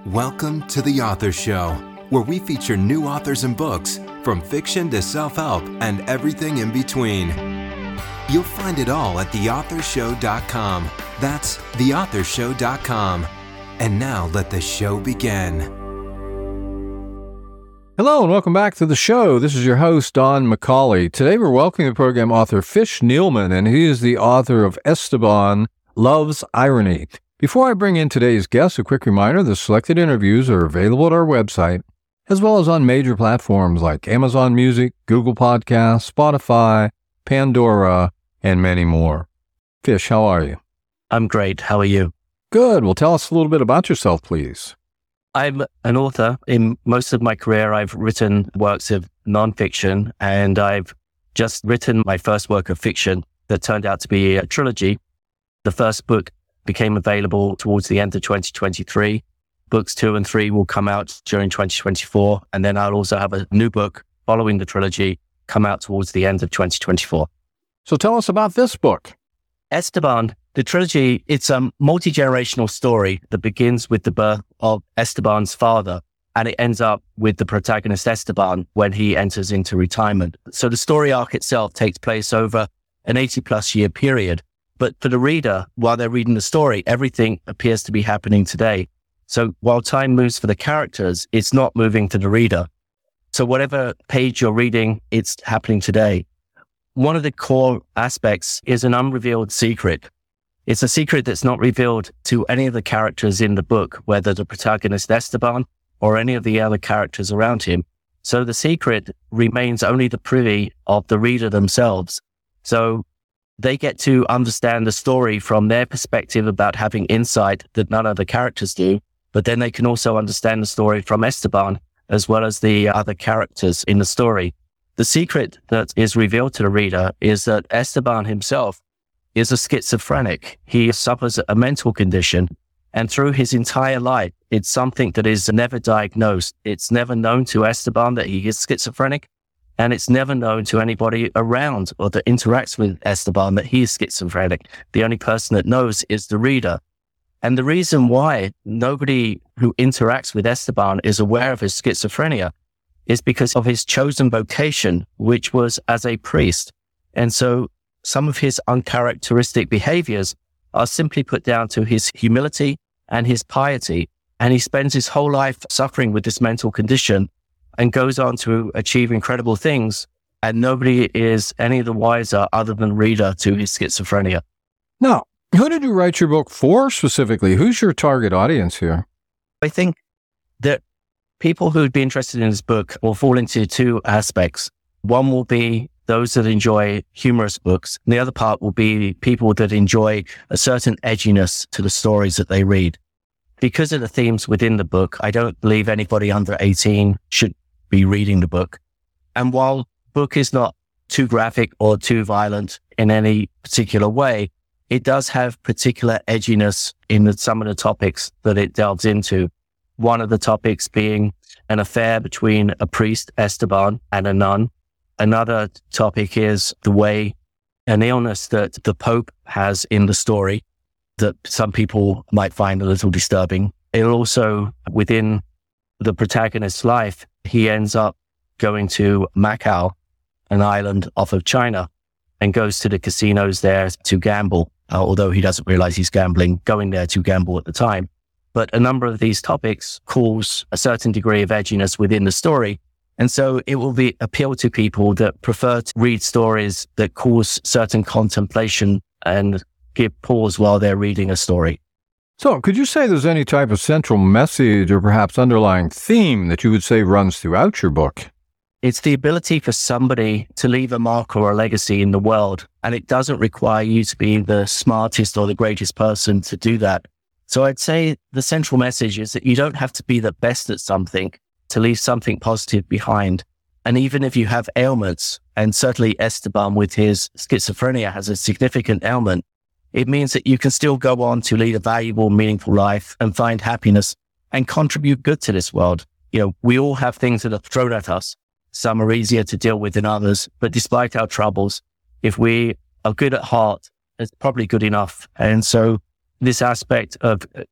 Welcome to The Author Show, where we feature new authors and books, from fiction to self-help and everything in between. You'll find it all at theauthorshow.com. That's theauthorshow.com. And now let the show begin. Hello and welcome back to the show. This is your host, Don McCauley. Today we're welcoming the program author Fish Nealman, and he is the author of Esteban, Love's Irony. Before I bring in today's guest, a quick reminder, the selected interviews are available at our website, as well as on major platforms like Amazon Music, Google Podcasts, Spotify, Pandora, and many more. Fish, how are you? I'm great. How are you? Good. Well, tell us a little bit about yourself, please. I'm an author. In most of my career, I've written works of nonfiction, and I've just written my first work of fiction that turned out to be a trilogy. The first book became available towards the end of 2023. Books 2 and 3 will come out during 2024. And then I'll also have a new book following the trilogy come out towards the end of 2024. So tell us about this book. Esteban, the trilogy, it's a multi-generational story that begins with the birth of Esteban's father, and it ends up with the protagonist Esteban when he enters into retirement. So the story arc itself takes place over an 80-plus year period. But for the reader, while they're reading the story, everything appears to be happening today. So while time moves for the characters, it's not moving to the reader. So whatever page you're reading, it's happening today. One of the core aspects is an unrevealed secret. It's a secret that's not revealed to any of the characters in the book, whether the protagonist Esteban or any of the other characters around him. So the secret remains only the privy of the reader themselves. So they get to understand the story from their perspective about having insight that none of the characters do, but then they can also understand the story from Esteban as well as the other characters in the story. The secret that is revealed to the reader is that Esteban himself is a schizophrenic. He suffers a mental condition, and through his entire life, it's something that is never diagnosed. It's never known to Esteban that he is schizophrenic, and it's never known to anybody around or that interacts with Esteban that he is schizophrenic. The only person that knows is the reader. And the reason why nobody who interacts with Esteban is aware of his schizophrenia is because of his chosen vocation, which was as a priest. And so some of his uncharacteristic behaviors are simply put down to his humility and his piety. And he spends his whole life suffering with this mental condition and goes on to achieve incredible things. And nobody is any the wiser other than reader to his schizophrenia. Now, who did you write your book for specifically? Who's your target audience here? I think that people who'd be interested in this book will fall into two aspects. One will be those that enjoy humorous books. And the other part will be people that enjoy a certain edginess to the stories that they read. Because of the themes within the book, I don't believe anybody under 18 should be reading the book. And while the book is not too graphic or too violent in any particular way, it does have particular edginess in some of the topics that it delves into. One of the topics being an affair between a priest, Esteban, and a nun. Another topic is the way an illness that the Pope has in the story that some people might find a little disturbing. It'll also, within the protagonist's life, he ends up going to Macau, an island off of China, and goes to the casinos there to gamble, although he doesn't realize he's gambling, going there to gamble at the time. But a number of these topics cause a certain degree of edginess within the story. And so it will appeal to people that prefer to read stories that cause certain contemplation and give pause while they're reading a story. So could you say there's any type of central message or perhaps underlying theme that you would say runs throughout your book? It's the ability for somebody to leave a mark or a legacy in the world. And it doesn't require you to be the smartest or the greatest person to do that. So I'd say the central message is that you don't have to be the best at something to leave something positive behind. And even if you have ailments, and certainly Esteban with his schizophrenia has a significant ailment, it means that you can still go on to lead a valuable, meaningful life and find happiness and contribute good to this world. You know, we all have things that are thrown at us. Some are easier to deal with than others, but despite our troubles, if we are good at heart, it's probably good enough. And so this aspect of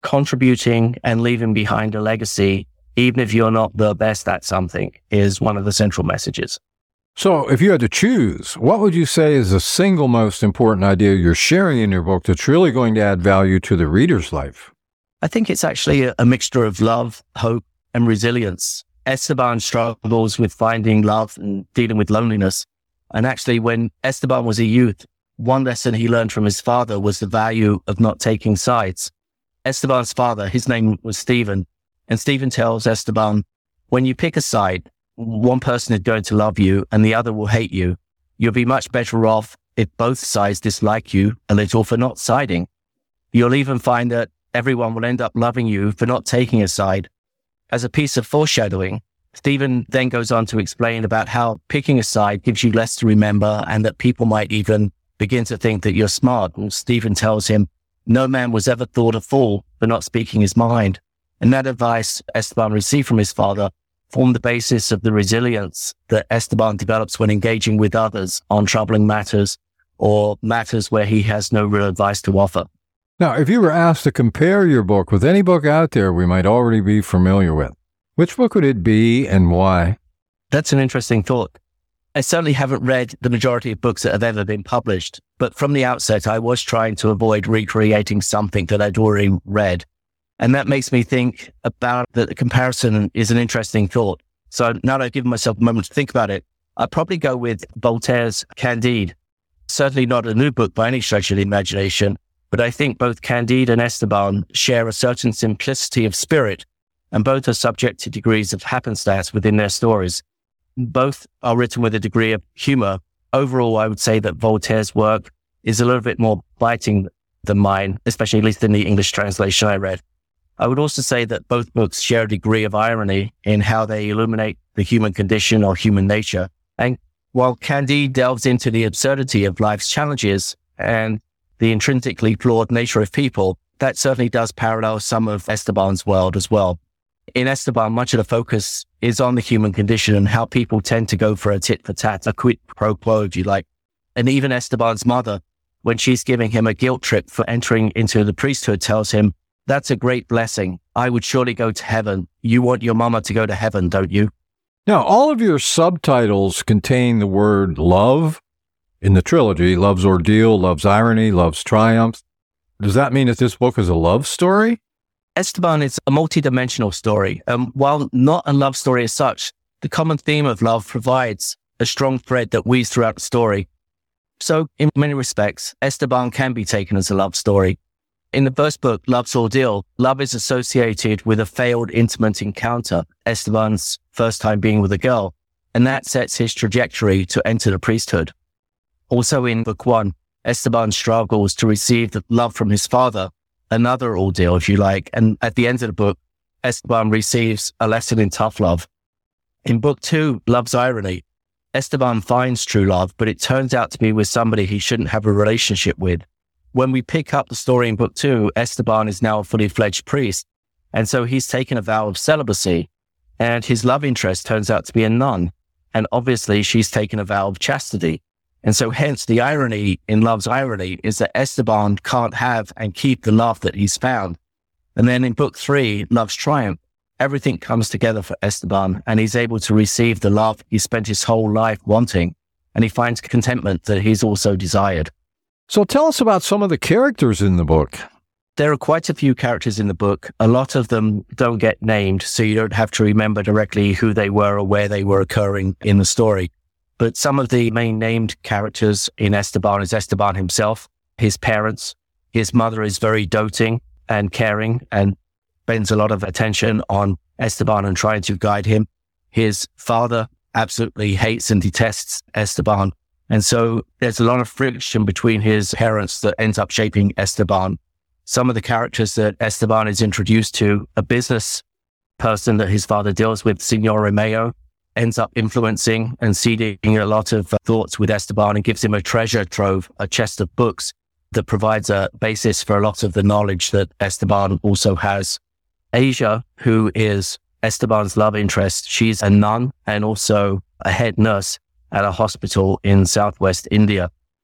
contributing and leaving behind a legacy, even if you're not the best at something, is one of the central messages. So if you had to choose, what would you say is the single most important idea you're sharing in your book that's really going to add value to the reader's life? I think it's actually a mixture of love, hope, and resilience. Esteban struggles with finding love and dealing with loneliness. And actually, when Esteban was a youth, one lesson he learned from his father was the value of not taking sides. Esteban's father, his name was Stephen, and Stephen tells Esteban, when you pick a side, one person is going to love you and the other will hate you. You'll be much better off if both sides dislike you a little for not siding. You'll even find that everyone will end up loving you for not taking a side. As a piece of foreshadowing, Stephen then goes on to explain about how picking a side gives you less to remember and that people might even begin to think that you're smart. And Stephen tells him, no man was ever thought a fool for not speaking his mind. And that advice Esteban received from his father formed the basis of the resilience that Esteban develops when engaging with others on troubling matters or matters where he has no real advice to offer. Now, if you were asked to compare your book with any book out there we might already be familiar with, which book would it be and why? That's an interesting thought. I certainly haven't read the majority of books that have ever been published, but from the outset, I was trying to avoid recreating something that I'd already read. And that makes me think about that the comparison is an interesting thought. So now that I've given myself a moment to think about it, I'd probably go with Voltaire's Candide. Certainly not a new book by any stretch of the imagination, but I think both Candide and Esteban share a certain simplicity of spirit, and both are subject to degrees of happenstance within their stories. Both are written with a degree of humor. Overall, I would say that Voltaire's work is a little bit more biting than mine, especially at least in the English translation I read. I would also say that both books share a degree of irony in how they illuminate the human condition or human nature. And while Candide delves into the absurdity of life's challenges and the intrinsically flawed nature of people, that certainly does parallel some of Esteban's world as well. In Esteban, much of the focus is on the human condition and how people tend to go for a tit for tat, a quid pro quo, if you like. And even Esteban's mother, when she's giving him a guilt trip for entering into the priesthood, tells him, that's a great blessing. I would surely go to heaven. You want your mama to go to heaven, don't you? Now, all of your subtitles contain the word love in the trilogy, Love's Ordeal, Love's Irony, Love's Triumph. Does that mean that this book is a love story? Esteban is a multidimensional story. While not a love story as such, the common theme of love provides a strong thread that weaves throughout the story. So, in many respects, Esteban can be taken as a love story. In the first book, Love's Ordeal, love is associated with a failed intimate encounter, Esteban's first time being with a girl, and that sets his trajectory to enter the priesthood. Also in book 1, Esteban struggles to receive the love from his father, another ordeal, if you like, and at the end of the book, Esteban receives a lesson in tough love. In book 2, Love's Irony, Esteban finds true love, but it turns out to be with somebody he shouldn't have a relationship with. When we pick up the story in book 2, Esteban is now a fully fledged priest. And so he's taken a vow of celibacy, and his love interest turns out to be a nun. And obviously she's taken a vow of chastity. And so hence the irony in Love's Irony is that Esteban can't have and keep the love that he's found. And then in book 3, Love's Triumph, everything comes together for Esteban and he's able to receive the love he spent his whole life wanting. And he finds contentment that he's also desired. So tell us about some of the characters in the book. There are quite a few characters in the book. A lot of them don't get named, so you don't have to remember directly who they were or where they were occurring in the story. But some of the main named characters in Esteban is Esteban himself, his parents. His mother is very doting and caring and spends a lot of attention on Esteban and trying to guide him. His father absolutely hates and detests Esteban. And so there's a lot of friction between his parents that ends up shaping Esteban. Some of the characters that Esteban is introduced to, a business person that his father deals with, Senor Romeo, ends up influencing and seeding a lot of thoughts with Esteban and gives him a treasure trove, a chest of books that provides a basis for a lot of the knowledge that Esteban also has. Asia, who is Esteban's love interest, she's a nun and also a head nurse at a hospital in southwest India.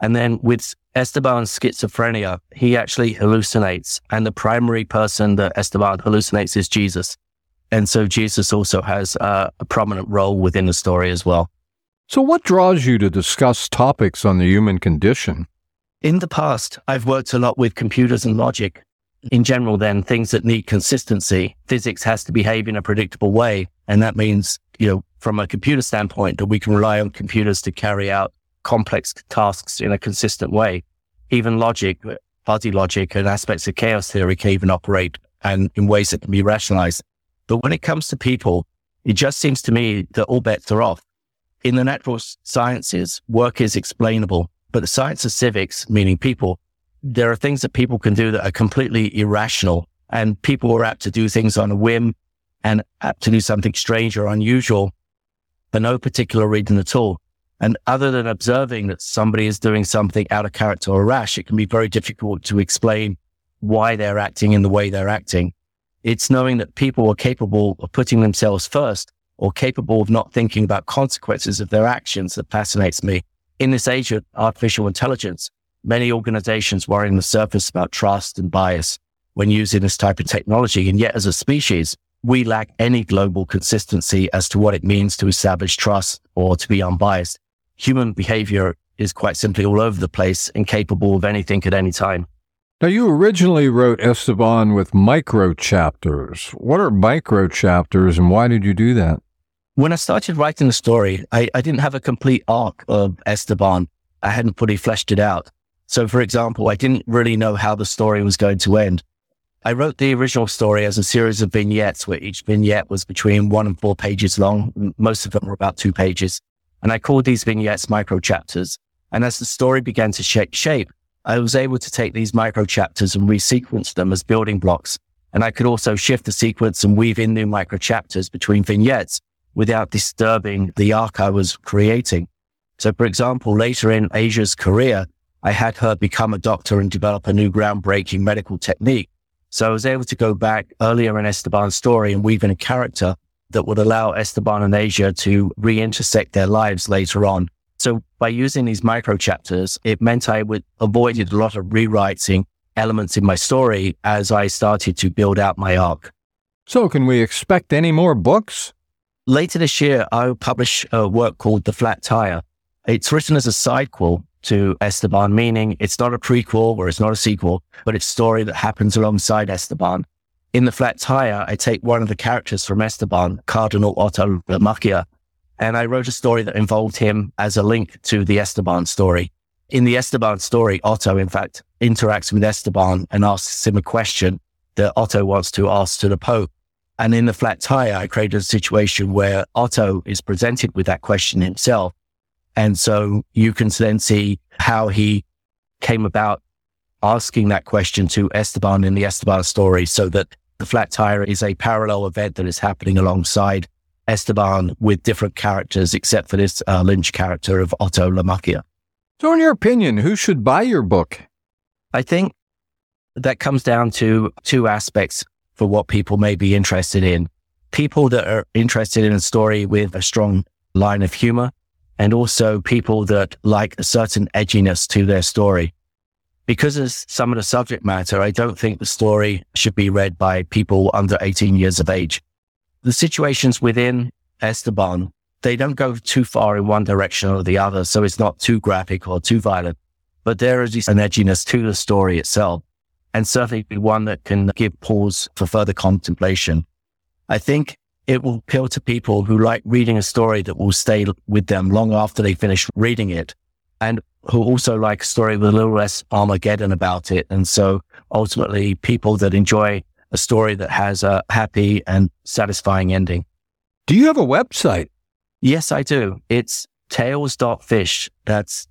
And then with Esteban's schizophrenia, he actually hallucinates. And the primary person that Esteban hallucinates is Jesus. And so Jesus also has a prominent role within the story as well. So what draws you to discuss topics on the human condition? In the past, I've worked a lot with computers and logic. In general, then, things that need consistency. Physics has to behave in a predictable way. And that means, from a computer standpoint, that we can rely on computers to carry out complex tasks in a consistent way. Even logic, fuzzy logic and aspects of chaos theory can even operate and in ways that can be rationalized. But when it comes to people, it just seems to me that all bets are off. In the natural sciences, work is explainable, but the science of civics, meaning people, there are things that people can do that are completely irrational, and people are apt to do things on a whim and apt to do something strange or unusual for no particular reason at all. And other than observing that somebody is doing something out of character or rash, it can be very difficult to explain why they're acting in the way they're acting. It's knowing that people are capable of putting themselves first or capable of not thinking about consequences of their actions that fascinates me. In this age of artificial intelligence, many organizations worry on the surface about trust and bias when using this type of technology. And yet as a species, we lack any global consistency as to what it means to establish trust or to be unbiased. Human behavior is quite simply all over the place and capable of anything at any time. Now, you originally wrote Esteban with micro chapters. What are micro chapters and why did you do that? When I started writing the story, I didn't have a complete arc of Esteban. I hadn't fully fleshed it out. So, for example, I didn't really know how the story was going to end. I wrote the original story as a series of vignettes where each vignette was between 1 and 4 pages long. Most of them were about 2 pages. And I called these vignettes micro chapters. And as the story began to shape, I was able to take these micro chapters and resequence them as building blocks. And I could also shift the sequence and weave in new micro chapters between vignettes without disturbing the arc I was creating. So, for example, later in Asia's career, I had her become a doctor and develop a new groundbreaking medical technique. So I was able to go back earlier in Esteban's story and weave in a character that would allow Esteban and Asia to re-intersect their lives later on. So by using these micro chapters, it meant I avoided a lot of rewriting elements in my story as I started to build out my arc. So can we expect any more books? Later this year, I'll publish a work called The Flat Tire. It's written as a sidequel to Esteban, meaning it's not a prequel or it's not a sequel, but it's a story that happens alongside Esteban. In The Flat Tire, I take one of the characters from Esteban, Cardinal Otto Lamacchia, and I wrote a story that involved him as a link to the Esteban story. In the Esteban story, Otto, in fact, interacts with Esteban and asks him a question that Otto wants to ask to the Pope. And in The Flat Tire, I created a situation where Otto is presented with that question himself. And so you can then see how he came about asking that question to Esteban in the Esteban story, so that The Flat Tire is a parallel event that is happening alongside Esteban with different characters, except for this Lynch character of Otto Lamacchia. So in your opinion, who should buy your book? I think that comes down to 2 aspects for what people may be interested in. People that are interested in a story with a strong line of humor, and also people that like a certain edginess to their story. Because of some of the subject matter, I don't think the story should be read by people under 18 years of age. The situations within Esteban, they don't go too far in one direction or the other, so it's not too graphic or too violent. But there is an edginess to the story itself, and certainly one that can give pause for further contemplation. I think it will appeal to people who like reading a story that will stay with them long after they finish reading it, and who also like a story with a little less Armageddon about it. And so ultimately people that enjoy a story that has a happy and satisfying ending. Do you have a website? Yes, I do. It's tales.fish. That's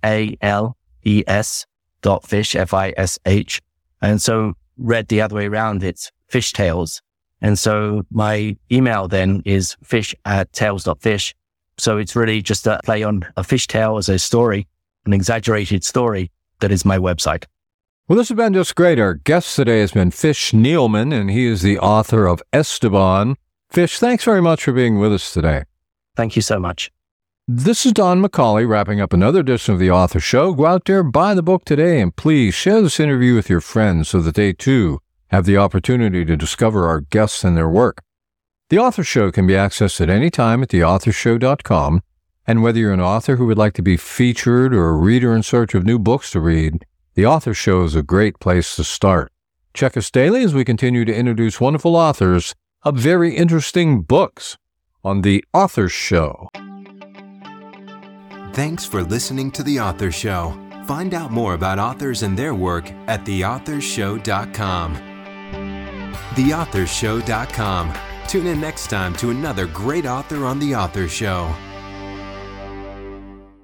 TALES.fish, FISH. And so read the other way around, it's Fish Tales. And so my email then is fish@tales.fish. So it's really just a play on a fish tale as a story, an exaggerated story that is my website. Well, this has been just great. Our guest today has been Fish Nealman, and he is the author of Esteban. Fish, thanks very much for being with us today. Thank you so much. This is Don McCauley wrapping up another edition of The Author Show. Go out there, buy the book today, and please share this interview with your friends so that they too have the opportunity to discover our guests and their work. The Author Show can be accessed at any time at theauthorshow.com, and whether you're an author who would like to be featured or a reader in search of new books to read, The Author Show is a great place to start. Check us daily as we continue to introduce wonderful authors of very interesting books on The Author Show. Thanks for listening to The Author Show. Find out more about authors and their work at theauthorshow.com. Theauthorshow.com. Tune in next time to another great author on The Author Show.